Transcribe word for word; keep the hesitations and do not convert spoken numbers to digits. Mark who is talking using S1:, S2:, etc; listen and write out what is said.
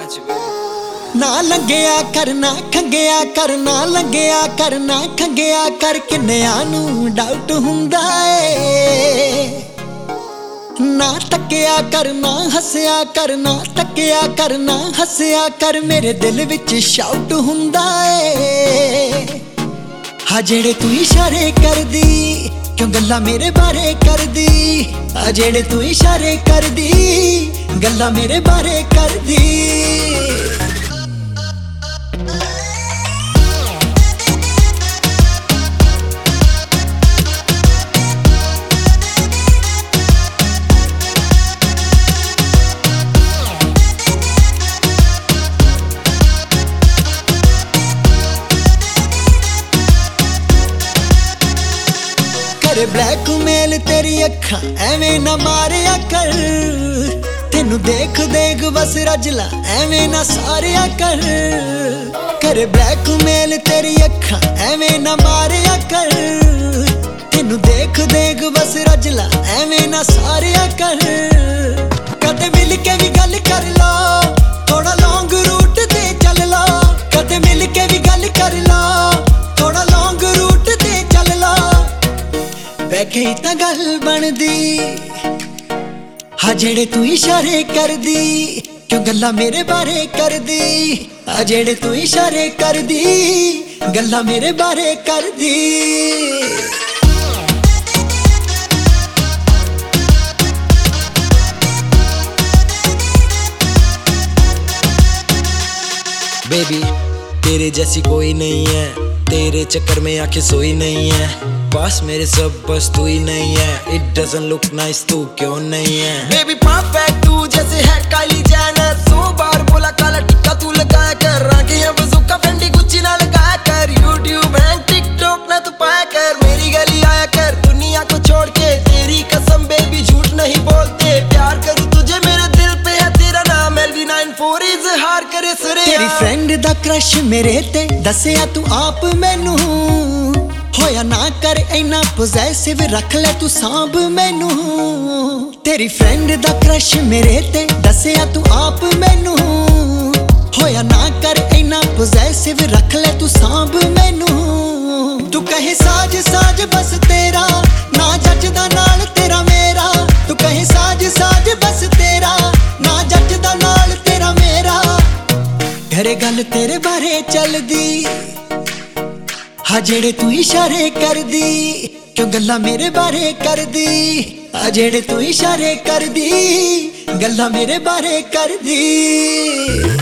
S1: got you, baby.
S2: ना लंघिया कर ना खंघिया कर ना लंघिया कर ना खंघिया कर किन्नियां नू डाउट हुंदा ए ना तकिया कर ना हसिया कर ना तकिया कर ना हसिया कर मेरे दिल विच शाउट हुंदा ए हा जेड़े तू इशारे कर दी क्यों गल्ला मेरे बारे कर दी आ जेड़े तू इशारे कर दी गल्ला मेरे बारे कर दी ब्लैकमेल तेरी अखा एवें ना मारिया कर तेनू देख देख बस रजला एवें ना सारिया कर करे ब्लैकमेल तेरी अखा एवें ना मारिया कर तेनू देख देख बस रजला एवें ना सारिया कर कदे मिल के भी गल कर लो थोड़ा लॉन्ग रूट ते चल लो कदे मिल के भी गल कर लो थोड़ा लॉन्ग रूट ते चल लो बैठे तां गल बनदी हा जेड़े तू इशारे कर दी क्यों गल्ला मेरे बारे कर दी हा जेड़े तू इशारे कर दी गल्ला मेरे बारे कर दी
S1: बेबी तेरे जैसी कोई नहीं है तेरे चक्कर में आंखें सोई नहीं है पास मेरे सब बस तू ही नहीं है इट डजंट लुक नाइस तू क्यों नहीं है बेबी परफेक्ट तू जैसे है काइली जेनर सौ बार बोला काला टिक्का तू लगाया कर आगे है बजुका फेंडी गुच्ची ना लगाया कर यूट्यूब एंड टिकटॉक ना तू पाया कर मेरी गली आया कर दुनिया को छोड़ के तेरी कसम बेबी झूठ नहीं बोलते प्यार करूं तुझे मेरे दिल पे है तेरा नाम एल वी नाइन फोर इजहार करे सरे
S2: तेरी फ्रेंड दा क्रश मेरे ते दसिया तू आप मैनू होया ना कर इना पोजेसिव रख ले तू सांभ मैनू तेरी फ्रेंड दा क्रश मेरे ते दसिया तू आप मैनू होया ना कर इना पोजेसिव रख ले तू सांभ मैनू तू कहे साज साज बस तेरा ना जचदा नाल तेरा मेरा तू कहे साज साज बस तेरा ना जचदा नाल तेरा मेरा घरे गल तेरे बारे चलदी हा जेड़े तू इशारे कर दी क्यों गल्ला मेरे बारे कर दी आ जेड़े तू इशारे कर दी गल्ला मेरे बारे कर दी।